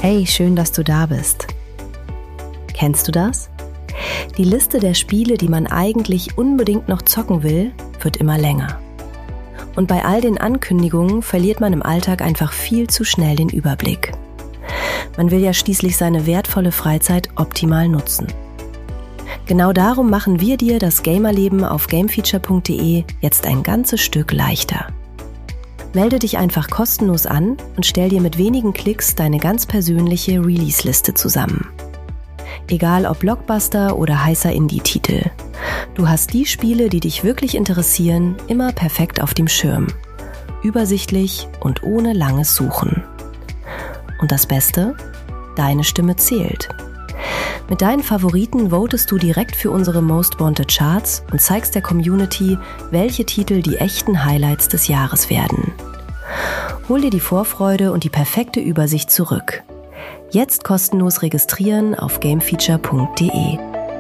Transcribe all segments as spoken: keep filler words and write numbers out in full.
Hey, schön, dass du da bist. Kennst du das? Die Liste der Spiele, die man eigentlich unbedingt noch zocken will, wird immer länger. Und bei all den Ankündigungen verliert man im Alltag einfach viel zu schnell den Überblick. Man will ja schließlich seine wertvolle Freizeit optimal nutzen. Genau darum machen wir dir das Gamerleben auf gamefeature punkt de jetzt ein ganzes Stück leichter. Melde dich einfach kostenlos an und stell dir mit wenigen Klicks deine ganz persönliche Release-Liste zusammen. Egal ob Blockbuster oder heißer Indie-Titel. Du hast die Spiele, die dich wirklich interessieren, immer perfekt auf dem Schirm. Übersichtlich und ohne langes Suchen. Und das Beste? Deine Stimme zählt. Mit deinen Favoriten votest du direkt für unsere Most Wanted Charts und zeigst der Community, welche Titel die echten Highlights des Jahres werden. Hol dir die Vorfreude und die perfekte Übersicht zurück. Jetzt kostenlos registrieren auf gamefeature punkt de.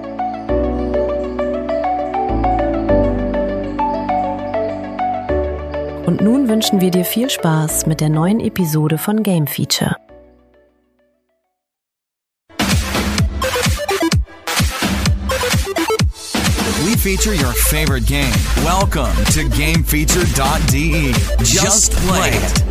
Und nun wünschen wir dir viel Spaß mit der neuen Episode von Game Feature. We feature your favorite game. Welcome to gamefeature dot de. Just play it.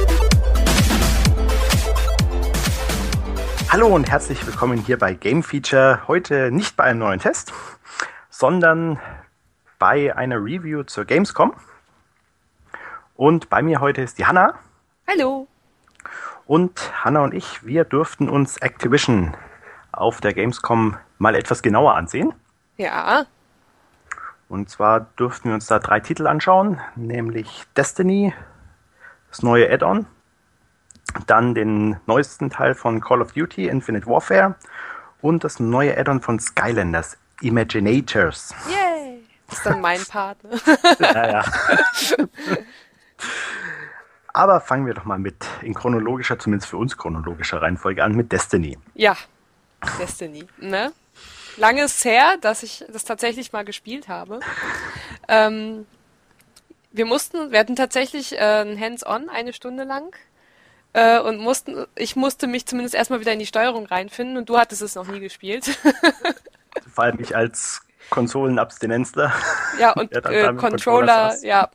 Hallo und herzlich willkommen hier bei Game Feature. Heute nicht bei einem neuen Test, sondern bei einer Review zur Gamescom. Und bei mir heute ist die Hanna. Hallo. Und Hanna und ich, wir durften uns Activision auf der Gamescom mal etwas genauer ansehen. Ja. Und zwar durften wir uns da drei Titel anschauen, nämlich Destiny, das neue Add-on, dann den neuesten Teil von Call of Duty, Infinite Warfare und das neue Add-on von Skylanders, Imaginators. Yay! Das ist dann mein Part. Ja, ja. Aber fangen wir doch mal mit, in chronologischer, zumindest für uns chronologischer Reihenfolge an, mit Destiny. Ja, Destiny, ne? Lange ist her, dass ich das tatsächlich mal gespielt habe. Ähm, wir mussten, wir hatten tatsächlich äh, ein Hands-on eine Stunde lang äh, und mussten, ich musste mich zumindest erstmal wieder in die Steuerung reinfinden und du hattest es noch nie gespielt. Vor allem ich als Konsolenabstinenzler. Ja, und ja, äh, Controller, ja.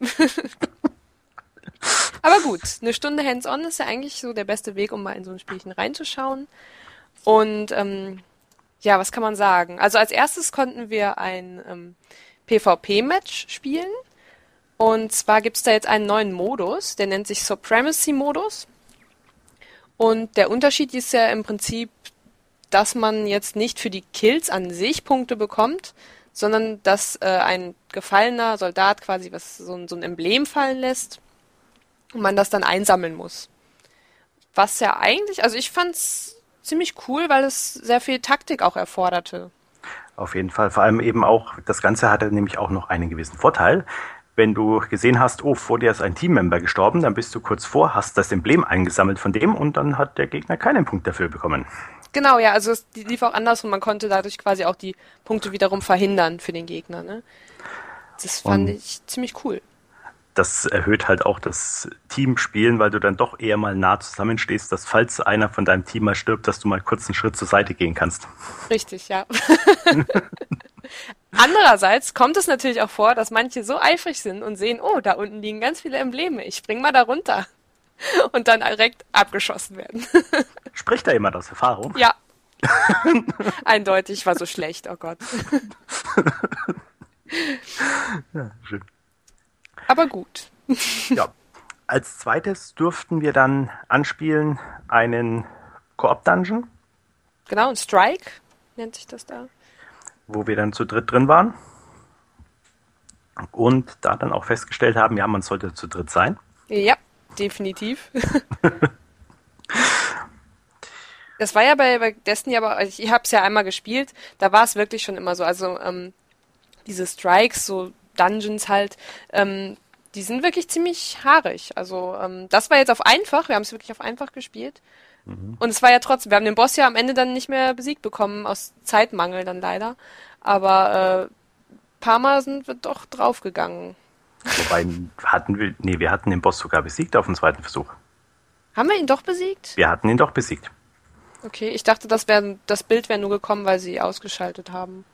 Aber gut, eine Stunde Hands-on ist ja eigentlich so der beste Weg, um mal in so ein Spielchen reinzuschauen. Und ähm, ja, was kann man sagen? Also als erstes konnten wir ein ähm, PvP-Match spielen. Und zwar gibt es da jetzt einen neuen Modus, der nennt sich Supremacy-Modus. Und der Unterschied ist ja im Prinzip, dass man jetzt nicht für die Kills an sich Punkte bekommt, sondern dass äh, ein gefallener Soldat quasi was so, ein- so ein Emblem fallen lässt und man das dann einsammeln muss. Was ja eigentlich, also ich fand's ziemlich cool, weil es sehr viel Taktik auch erforderte. Auf jeden Fall. Vor allem eben auch, das Ganze hatte nämlich auch noch einen gewissen Vorteil. Wenn du gesehen hast, oh, vor dir ist ein Teammember gestorben, dann bist du kurz vor, hast das Emblem eingesammelt von dem und dann hat der Gegner keinen Punkt dafür bekommen. Genau, ja, also es lief auch anders und man konnte dadurch quasi auch die Punkte wiederum verhindern für den Gegner, ne? Das fand Und ich ziemlich cool. das erhöht halt auch das Teamspielen, weil du dann doch eher mal nah zusammenstehst, dass falls einer von deinem Team mal stirbt, dass du mal kurz einen Schritt zur Seite gehen kannst. Richtig, ja. Andererseits kommt es natürlich auch vor, dass manche so eifrig sind und sehen, oh, da unten liegen ganz viele Embleme, ich spring mal da runter. Und dann direkt abgeschossen werden. Spricht da jemand aus Erfahrung? Ja. Eindeutig war so schlecht, oh Gott. Ja, schön. Aber gut. Ja. Als zweites durften wir dann anspielen einen Koop-Dungeon, Genau, ein Strike nennt sich das da. wo wir dann zu dritt drin waren und da dann auch festgestellt haben, ja, man sollte zu dritt sein. Ja, definitiv. Das war ja bei, bei Destiny, aber ich, ich habe es ja einmal gespielt, da war es wirklich schon immer so. Also ähm, diese Strikes, so Dungeons halt, ähm, die sind wirklich ziemlich haarig. Also ähm, das war jetzt auf einfach, wir haben es wirklich auf einfach gespielt. Mhm. Und es war ja trotzdem, wir haben den Boss ja am Ende dann nicht mehr besiegt bekommen, aus Zeitmangel dann leider. Aber äh, paar Mal sind wir doch draufgegangen. Wobei hatten wir, nee, wir hatten den Boss sogar besiegt auf dem zweiten Versuch. Haben wir ihn doch besiegt? Wir hatten ihn doch besiegt. Okay, ich dachte, das, wär, das Bild wäre nur gekommen, weil sie ausgeschaltet haben.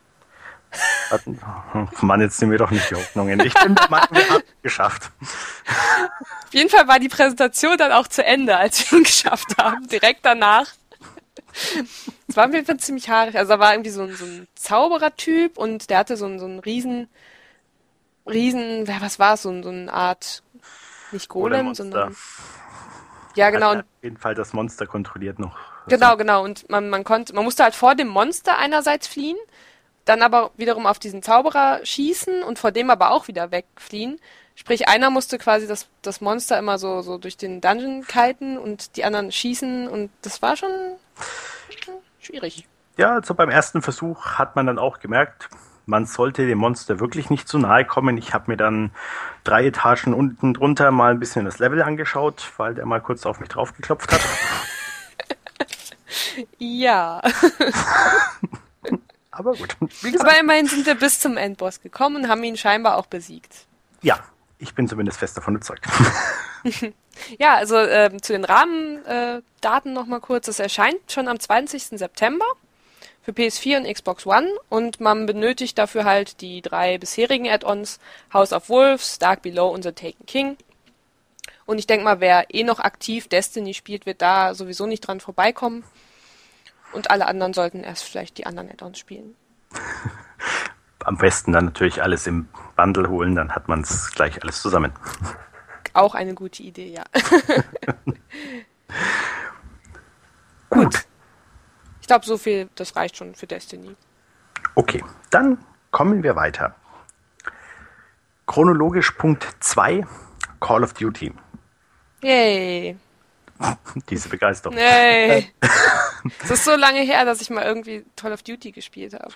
Mann, jetzt sind wir doch nicht die Hoffnungen. Ich bin der Meinung, wir haben es geschafft. Auf jeden Fall war die Präsentation dann auch zu Ende, als wir ihn geschafft haben. Direkt danach. Es war auf jeden Fall ziemlich haarig. Also da war irgendwie so ein, so ein Zauberer-Typ und der hatte so ein, so ein riesen, riesen, was war es, so, so eine Art, nicht Golem, sondern... Ja, genau. Also auf jeden Fall das Monster kontrolliert noch. Genau, genau. Und man, man konnte, man musste halt vor dem Monster einerseits fliehen, dann aber wiederum auf diesen Zauberer schießen und vor dem aber auch wieder wegfliehen. Sprich, einer musste quasi das, das Monster immer so, so durch den Dungeon kiten und die anderen schießen und das war schon schwierig. Ja, also beim ersten Versuch hat man dann auch gemerkt, man sollte dem Monster wirklich nicht zu nahe kommen. Ich habe mir dann drei Etagen unten drunter mal ein bisschen das Level angeschaut, weil der mal kurz auf mich draufgeklopft hat. Ja. Aber gut. Wie gesagt, aber immerhin sind wir bis zum Endboss gekommen und haben ihn scheinbar auch besiegt. Ja, ich bin zumindest fest davon überzeugt. Ja, also ähm, zu den Rahmendaten äh, nochmal kurz. Es erscheint schon am zwanzigsten September für P S vier und Xbox One und man benötigt dafür halt die drei bisherigen Add-ons House of Wolves, Dark Below und The Taken King. Und ich denke mal, wer eh noch aktiv Destiny spielt, wird da sowieso nicht dran vorbeikommen. Und alle anderen sollten erst vielleicht die anderen Add-ons spielen. Am besten dann natürlich alles im Bundle holen, dann hat man es gleich alles zusammen. Auch eine gute Idee, ja. Gut. Ich glaube, so viel, das reicht schon für Destiny. Okay, dann kommen wir weiter. Chronologisch Punkt zwei, Call of Duty. Yay. Diese Begeisterung. Yay. Es ist so lange her, dass ich mal irgendwie Call of Duty gespielt habe.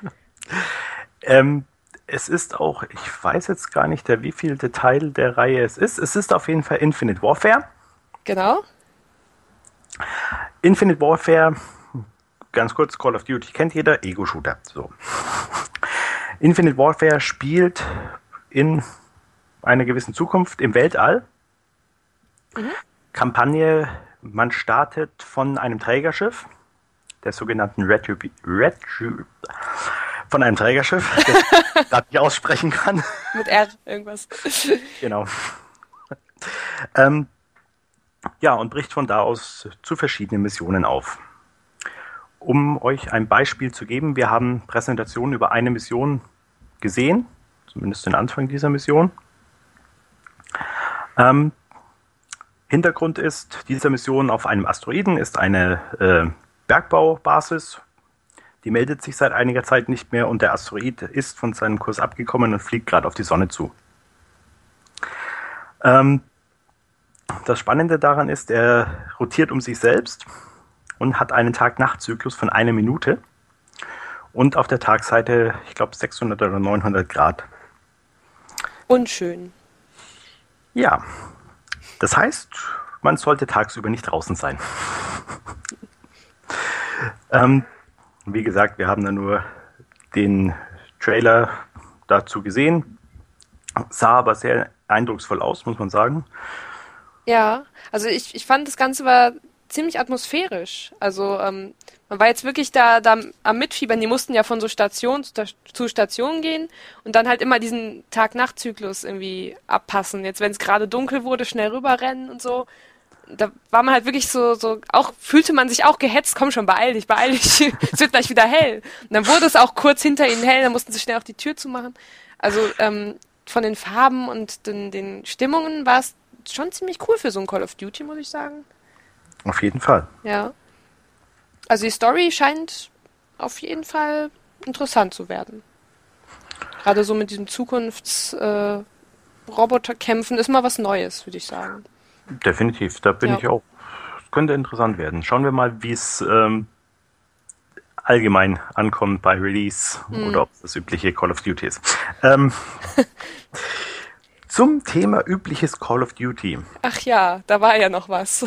Ähm, es ist auch, ich weiß jetzt gar nicht, der wievielte Teil der Reihe es ist. Es ist auf jeden Fall Infinite Warfare. Genau. Infinite Warfare, ganz kurz, Call of Duty kennt jeder, Ego-Shooter. So. Infinite Warfare spielt in einer gewissen Zukunft im Weltall. Mhm. Kampagne, man startet von einem Trägerschiff, der sogenannten Retrib... Retrib von einem Trägerschiff, das ich gerade nicht aussprechen kann. Mit R, irgendwas. Genau. Ähm, ja, und bricht von da aus zu verschiedenen Missionen auf. Um euch ein Beispiel zu geben, wir haben Präsentationen über eine Mission gesehen, zumindest den Anfang dieser Mission. Ähm, Hintergrund ist, dieser Mission auf einem Asteroiden ist eine äh, Bergbaubasis. Die meldet sich seit einiger Zeit nicht mehr und der Asteroid ist von seinem Kurs abgekommen und fliegt gerade auf die Sonne zu. Ähm, das Spannende daran ist, er rotiert um sich selbst und hat einen Tag-Nacht-Zyklus von einer Minute und auf der Tagseite, ich glaube, sechshundert oder neunhundert Grad. Unschön. Ja, das heißt, man sollte tagsüber nicht draußen sein. ähm, wie gesagt, wir haben da nur den Trailer dazu gesehen. Sah aber sehr eindrucksvoll aus, muss man sagen. Ja, also ich, ich fand, das Ganze war ziemlich atmosphärisch. Also ähm, man war jetzt wirklich da, da am Mitfiebern. Die mussten ja von so Station zu Station gehen und dann halt immer diesen Tag-Nacht-Zyklus irgendwie abpassen. Jetzt, wenn es gerade dunkel wurde, schnell rüberrennen und so. Da war man halt wirklich so, so, auch fühlte man sich auch gehetzt. Komm schon, beeil dich, beeil dich. Es wird gleich wieder hell. Und dann wurde es auch kurz hinter ihnen hell, dann mussten sie schnell auch die Tür zumachen. Also ähm, von den Farben und den, den Stimmungen war es schon ziemlich cool für so ein Call of Duty, muss ich sagen. Auf jeden Fall. Ja. Also die Story scheint auf jeden Fall interessant zu werden. Gerade so mit diesem Zukunfts-Roboterkämpfen äh, ist mal was Neues, würde ich sagen. Definitiv, da bin Ja. ich auch. Es könnte interessant werden. Schauen wir mal, wie es ähm, allgemein ankommt bei Release Mhm. oder ob es das übliche Call of Duty ist. Ähm, zum Thema übliches Call of Duty. Ach ja, da war ja noch was.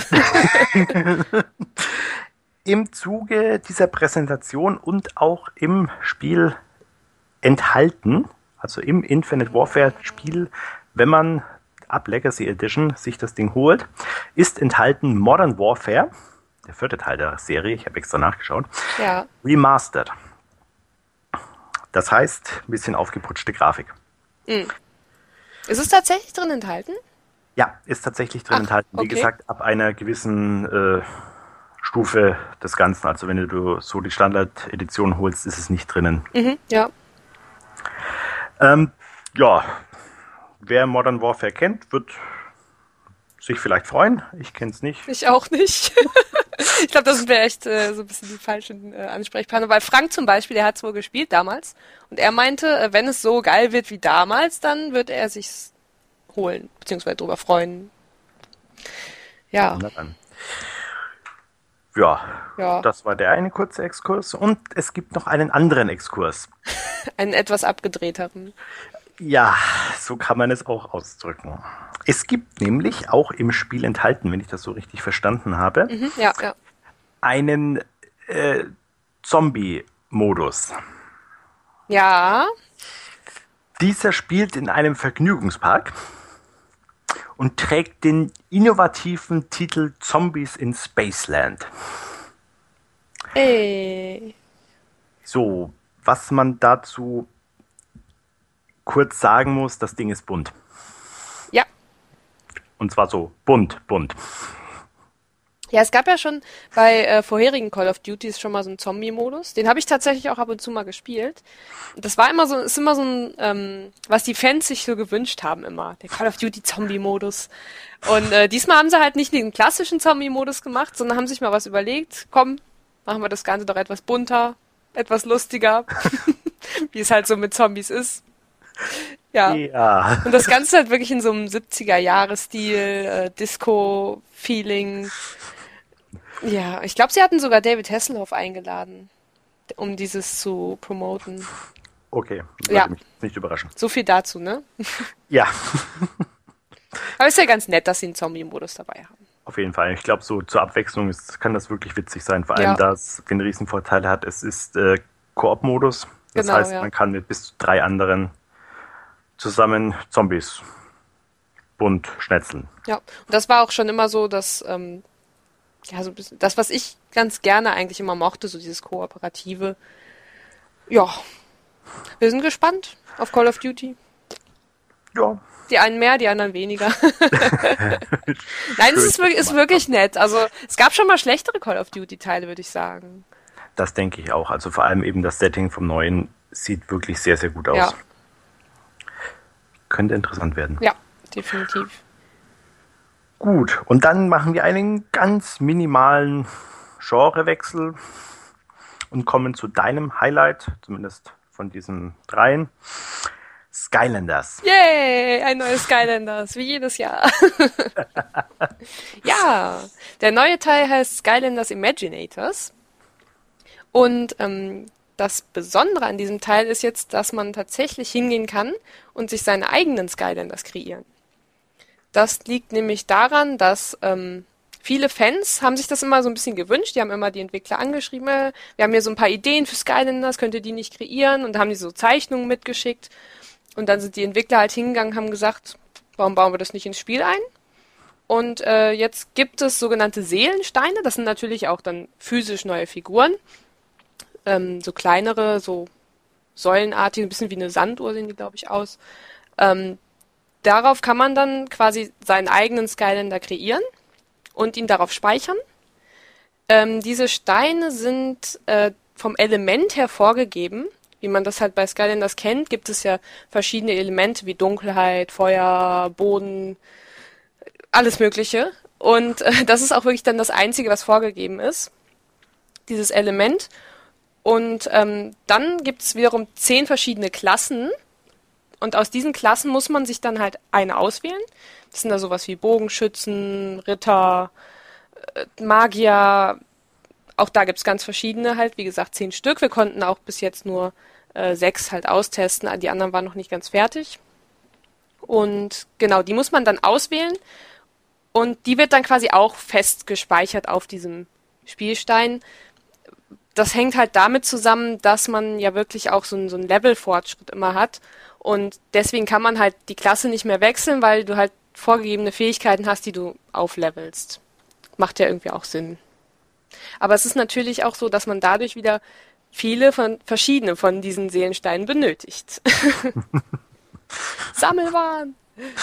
Im Zuge dieser Präsentation und auch im Spiel enthalten, also im Infinite Warfare Spiel, wenn man ab Legacy Edition sich das Ding holt, ist enthalten Modern Warfare der vierte Teil der Serie, ich habe extra nachgeschaut, Ja. remastered. Das heißt, ein bisschen aufgeputschte Grafik. Mhm. Ist es tatsächlich drin enthalten? Ja, ist tatsächlich drin Ach, enthalten. Wie okay. gesagt, ab einer gewissen äh, Stufe des Ganzen. Also wenn du so die Standard-Edition holst, ist es nicht drinnen. Mhm, ja. Ähm, ja, wer Modern Warfare kennt, wird sich vielleicht freuen. Ich kenne es nicht. Ich auch nicht. Ich glaube, das sind wir echt äh, so ein bisschen die falschen äh, Ansprechpartner, weil Frank zum Beispiel, der hat es wohl gespielt damals und er meinte, äh, wenn es so geil wird wie damals, dann wird er sich's holen, beziehungsweise drüber freuen. Ja, Na dann. Ja, Ja. das war der eine kurze Exkurs. Und es gibt noch einen anderen Exkurs. einen etwas abgedrehteren. Ja, so kann man es auch ausdrücken. Es gibt nämlich auch im Spiel enthalten, wenn ich das so richtig verstanden habe, Mhm, ja, ja. einen äh, Zombie-Modus. Ja, Dieser spielt in einem Vergnügungspark und trägt den innovativen Titel Zombies in Spaceland. ey. So, was man dazu kurz sagen muss, das Ding ist bunt. Ja. Und zwar so bunt, bunt. Ja, es gab ja schon bei äh, vorherigen Call of Duties schon mal so einen Zombie-Modus. Den habe ich tatsächlich auch ab und zu mal gespielt. Und das war immer so, ist immer so ein, ähm, was die Fans sich so gewünscht haben immer. Der Call of Duty Zombie-Modus. Und äh, diesmal haben sie halt nicht den klassischen Zombie-Modus gemacht, sondern haben sich mal was überlegt. Komm, machen wir das Ganze doch etwas bunter, etwas lustiger. Wie es halt so mit Zombies ist. Ja. Ja. Und das Ganze halt wirklich in so einem siebziger-Jahre-Stil, äh, Disco-Feeling. Ja, ich glaube, sie hatten sogar David Hasselhoff eingeladen, um dieses zu promoten. Okay, würde Ja. mich nicht überraschen. So viel dazu, ne? Ja, Aber ist ja ganz nett, dass sie einen Zombie-Modus dabei haben. auf jeden Fall. Ich glaube, so zur Abwechslung ist, kann das wirklich witzig sein. Vor allem, Ja. da es den Riesenvorteil hat, es ist äh, Koop-Modus. Das Genau, heißt, ja. man kann mit bis zu drei anderen zusammen Zombies bunt schnetzeln. Ja, und das war auch schon immer so, dass, ähm, ja, so ein bisschen, das, was ich ganz gerne eigentlich immer mochte, so dieses Kooperative. Ja, wir sind gespannt auf Call of Duty. Ja, Die einen mehr, die anderen weniger. Nein, es ist wirklich, ist wirklich nett. Also es gab schon mal schlechtere Call of Duty-Teile, würde ich sagen. das denke ich auch. Also vor allem eben das Setting vom neuen sieht wirklich sehr, sehr gut aus. Ja. Könnte interessant werden. Ja, definitiv. Gut, und dann machen wir einen ganz minimalen Genrewechsel und kommen zu deinem Highlight, zumindest von diesen dreien. Skylanders. Yay, ein neues Skylanders, wie jedes Jahr. Ja, der neue Teil heißt Skylanders Imaginators. Und ähm, das Besondere an diesem Teil ist jetzt, dass man tatsächlich hingehen kann und sich seine eigenen Skylanders kreieren. Das liegt nämlich daran, dass ähm, viele Fans haben sich das immer so ein bisschen gewünscht. Die haben immer die Entwickler angeschrieben, äh, wir haben hier so ein paar Ideen für Skylanders, könnt ihr die nicht kreieren? Und da haben die so Zeichnungen mitgeschickt. Und dann sind die Entwickler halt hingegangen, haben gesagt, warum bauen wir das nicht ins Spiel ein? Und äh, jetzt gibt es sogenannte Seelensteine. Das sind natürlich auch dann physisch neue Figuren. Ähm, so kleinere, so säulenartige, ein bisschen wie eine Sanduhr sehen die, glaube ich, aus. Ähm, darauf kann man dann quasi seinen eigenen Skylander kreieren und ihn darauf speichern. Ähm, diese Steine sind äh, vom Element her vorgegeben. Wie man das halt bei Skylanders kennt, gibt es ja verschiedene Elemente wie Dunkelheit, Feuer, Boden, alles Mögliche. Und äh, das ist auch wirklich dann das Einzige, was vorgegeben ist, dieses Element. Und ähm, dann gibt es wiederum zehn verschiedene Klassen. Und aus diesen Klassen muss man sich dann halt eine auswählen. Das sind da sowas wie Bogenschützen, Ritter, äh, Magier. Auch da gibt's ganz verschiedene halt, wie gesagt, zehn Stück. Wir konnten auch bis jetzt nur äh, sechs halt austesten. Die anderen waren noch nicht ganz fertig. Und genau, die muss man dann auswählen. Und die wird dann quasi auch fest gespeichert auf diesem Spielstein. Das hängt halt damit zusammen, dass man ja wirklich auch so einen, so einen Level-Fortschritt immer hat. Und deswegen kann man halt die Klasse nicht mehr wechseln, weil du halt vorgegebene Fähigkeiten hast, die du auflevelst. Macht ja irgendwie auch Sinn. Aber es ist natürlich auch so, dass man dadurch wieder viele von verschiedene von diesen Seelensteinen benötigt. Sammelwahn!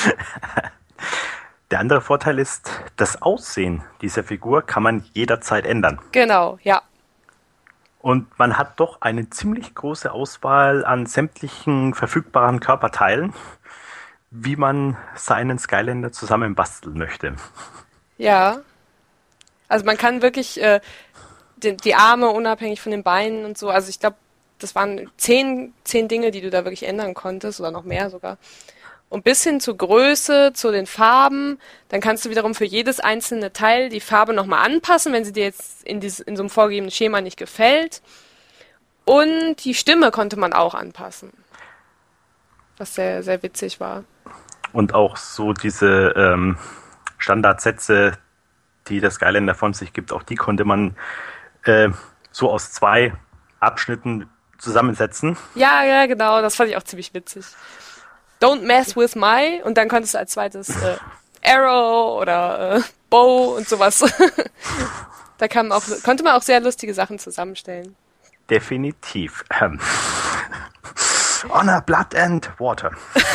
Der andere Vorteil ist, das Aussehen dieser Figur kann man jederzeit ändern. Genau, ja. Und man hat doch eine ziemlich große Auswahl an sämtlichen verfügbaren Körperteilen, wie man seinen Skylander zusammenbasteln möchte. Ja. Also man kann wirklich äh, die, die Arme unabhängig von den Beinen und so, also ich glaube, das waren zehn, zehn Dinge, die du da wirklich ändern konntest oder noch mehr sogar. Und bis hin zur Größe, zu den Farben, dann kannst du wiederum für jedes einzelne Teil die Farbe nochmal anpassen, wenn sie dir jetzt in, dieses, in so einem vorgegebenen Schema nicht gefällt. Und die Stimme konnte man auch anpassen. Was sehr, sehr witzig war. Und auch so diese ähm, Standardsätze, die der Skylander von sich gibt, auch die konnte man äh, so aus zwei Abschnitten zusammensetzen. Ja, ja, genau, das fand ich auch ziemlich witzig. Don't mess with my, und dann konntest du als zweites äh, Arrow oder äh, Bow und sowas. Da kam auch, konnte man auch sehr lustige Sachen zusammenstellen. Definitiv. Ähm. Honor, Blood and Water.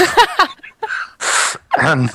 ähm.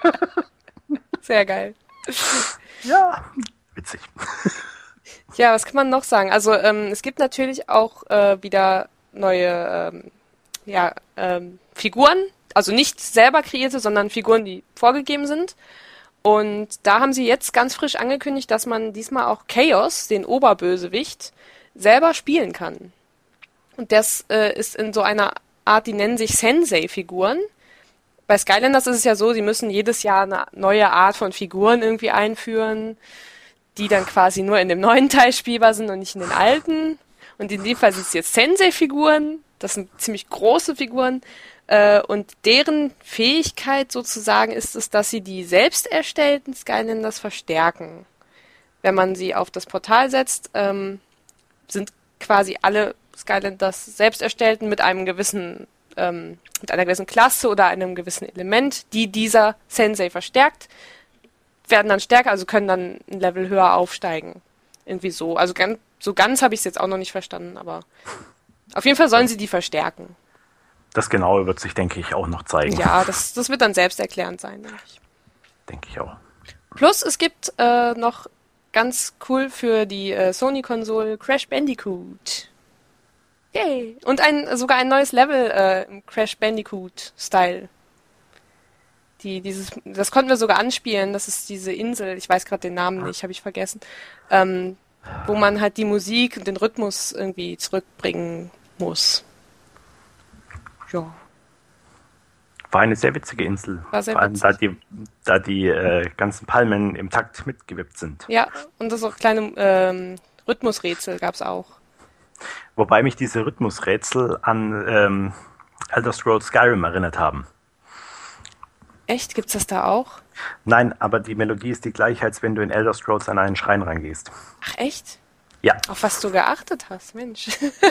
Sehr geil. Ja, witzig. Ja, was kann man noch sagen? Also ähm, es gibt natürlich auch äh, wieder neue ähm, ja, ähm, Figuren, also nicht selber kreierte, sondern Figuren, die vorgegeben sind. Und da haben sie jetzt ganz frisch angekündigt, dass man diesmal auch Chaos, den Oberbösewicht, selber spielen kann. Und das äh, ist in so einer Art, die nennen sich Sensei-Figuren. Bei Skylanders ist es ja so, sie müssen jedes Jahr eine neue Art von Figuren irgendwie einführen, die dann quasi nur in dem neuen Teil spielbar sind und nicht in den alten. Und in dem Fall sind es jetzt Sensei-Figuren. Das sind ziemlich große Figuren. Äh, und deren Fähigkeit sozusagen ist es, dass sie die selbst erstellten Skylanders verstärken. Wenn man sie auf das Portal setzt, ähm, sind quasi alle Skylanders selbst erstellten mit einem gewissen, ähm, mit einer gewissen Klasse oder einem gewissen Element, die dieser Sensei verstärkt, werden dann stärker, also können dann ein Level höher aufsteigen. Irgendwie so. Also ganz, so ganz habe ich es jetzt auch noch nicht verstanden, aber auf jeden Fall sollen sie die verstärken. Das Genaue wird sich, denke ich, auch noch zeigen. Ja, das, das wird dann selbsterklärend sein, denke ich. Denke ich auch. Plus, es gibt äh, noch ganz cool für die äh, Sony-Konsole Crash Bandicoot. Yay! Und ein, sogar ein neues Level äh, im Crash Bandicoot-Style. Die, dieses, das konnten wir sogar anspielen. Das ist diese Insel, ich weiß gerade den Namen nicht, habe ich vergessen, ähm, wo man halt die Musik und den Rhythmus irgendwie zurückbringen muss. Ja. War eine sehr witzige Insel. War sehr Vor allem, witzig. da die, da die äh, ganzen Palmen im Takt mitgewippt sind. Ja, und das auch kleine ähm, Rhythmusrätsel gab's auch. Wobei mich diese Rhythmusrätsel an ähm, Elder Scrolls Skyrim erinnert haben. Echt? Gibt's das da auch? Nein, aber die Melodie ist die gleiche, als wenn du in Elder Scrolls an einen Schrein reingehst. Ach, echt? Ja. Auf was du geachtet hast, Mensch.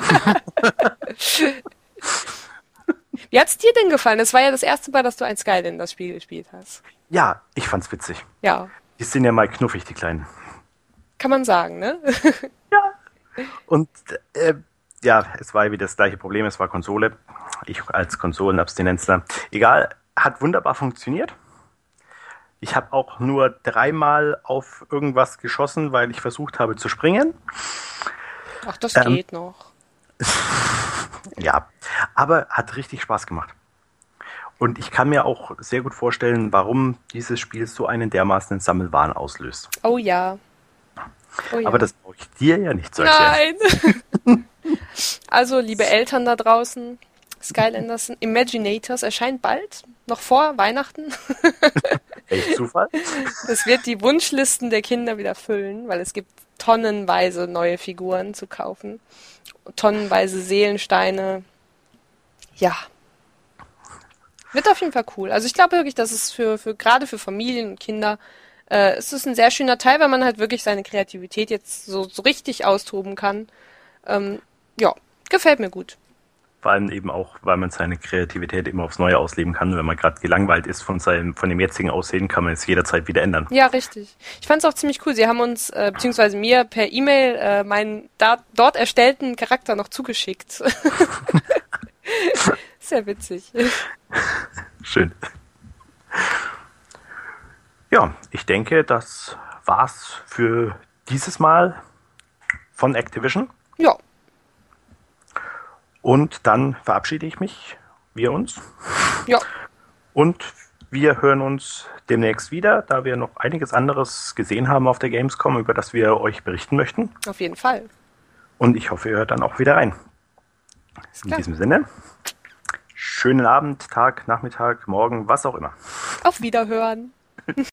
Wie hat's dir denn gefallen? Das war ja das erste Mal, dass du ein Skylanders-Spiel gespielt hast. Ja, ich fand's witzig. Ja. Die sind ja mal knuffig, die Kleinen. Kann man sagen, ne? Ja. Und äh, ja, es war wieder das gleiche Problem, es war Konsole. Ich als Konsolenabstinenzler. Egal, hat wunderbar funktioniert. Ich habe auch nur dreimal auf irgendwas geschossen, weil ich versucht habe zu springen. Ach, das Ähm, geht noch. Ja, aber hat richtig Spaß gemacht. Und ich kann mir auch sehr gut vorstellen, warum dieses Spiel so einen dermaßen Sammelwahn auslöst. Oh ja. Oh ja. Aber das brauche ich dir ja nicht zu erklären. Nein! Also, liebe Eltern da draußen, Skylanders Imaginators erscheint bald, noch vor Weihnachten. Echt Zufall? Das wird die Wunschlisten der Kinder wieder füllen, weil es gibt tonnenweise neue Figuren zu kaufen. Tonnenweise Seelensteine. Ja. Wird auf jeden Fall cool. Also ich glaube wirklich, dass es für, für gerade für Familien und Kinder äh, es ist ein sehr schöner Teil, weil man halt wirklich seine Kreativität jetzt so, so richtig austoben kann. Ähm, ja, gefällt mir gut. Vor allem eben auch, weil man seine Kreativität immer aufs Neue ausleben kann. Wenn man gerade gelangweilt ist von seinem, von dem jetzigen Aussehen, kann man es jederzeit wieder ändern. Ja, richtig. Ich fand es auch ziemlich cool. Sie haben uns, äh, beziehungsweise mir per E-Mail, äh, meinen da, dort erstellten Charakter noch zugeschickt. Sehr witzig. Schön. Ja, ich denke, das war's für dieses Mal von Activision. Ja. Und dann verabschiede ich mich, wir uns. Ja. Und wir hören uns demnächst wieder, da wir noch einiges anderes gesehen haben auf der Gamescom, über das wir euch berichten möchten. Auf jeden Fall. Und ich hoffe, ihr hört dann auch wieder rein. Ist In klar. diesem Sinne, schönen Abend, Tag, Nachmittag, Morgen, was auch immer. Auf Wiederhören.